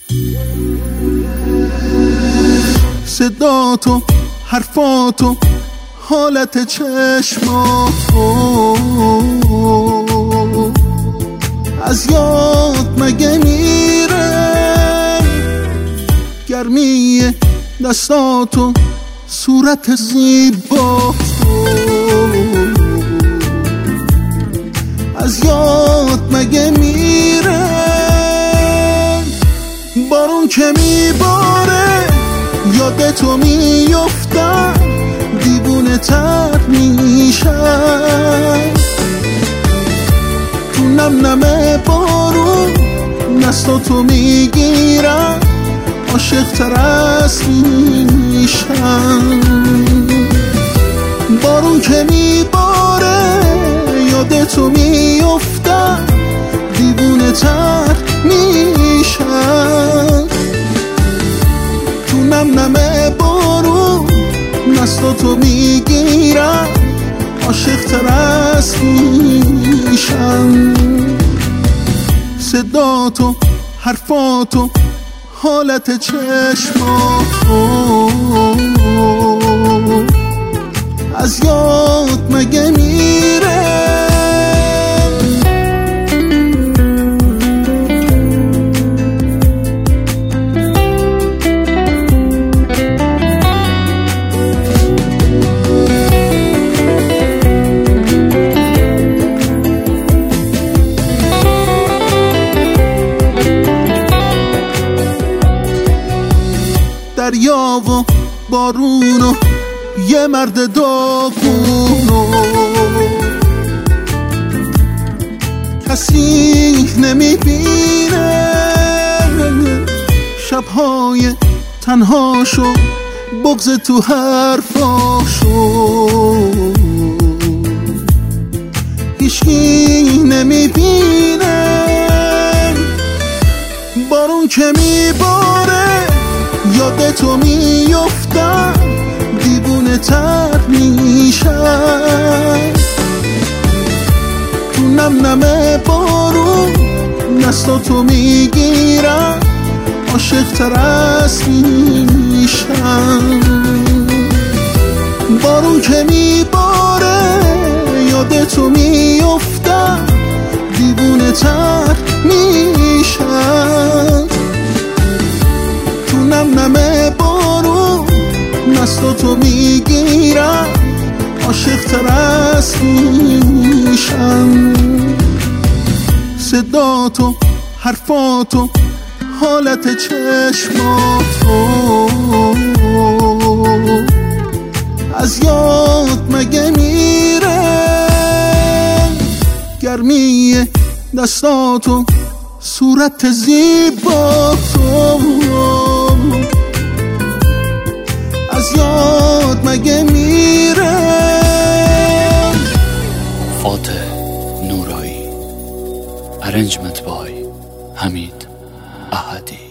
صداتو، حرفاتو، حالت چشماتو از یاد مگه میره؟ گرمی دستاتو، صورت زیباتو از یاد مگه میره؟ بارون که میباره یادتو میفتم، دیوونه تر میشم تو نم نم بارون، دستاتو میگیرم عاشق تر از میشم. بارون که میباره یادتو میفتم، دیوونه تر میشم تو نم نم بارون، دستاتو میگیرم عاشق تر از میشم. صداتو، حرفاتو، حالت چشماتو از یاد مگه میره؟ دریا و بارون و یه مرد داغون و کسی نمیبینه، شبهای تنهاشو، بغض تو حرفاشو هیچکی نمیبینه. بارون که میباره یادتو میفتم، دیوونه تر میشم تو نم نم بارون، دستاتو میگیرم عاشق تر از میشم. بارون که میباره یادتو میفتم، دیوونه تر میشم تو نم نم بارون، دستاتو میگیرم عاشق تر از میشم. صداتو، حرفاتو، حالت چشماتو از یاد مگه میره؟ گرمی دستاتو، صورت زیباتو از یاد مگه میره؟ فاتح نورایی، ارنجمنت بای حمید احدی.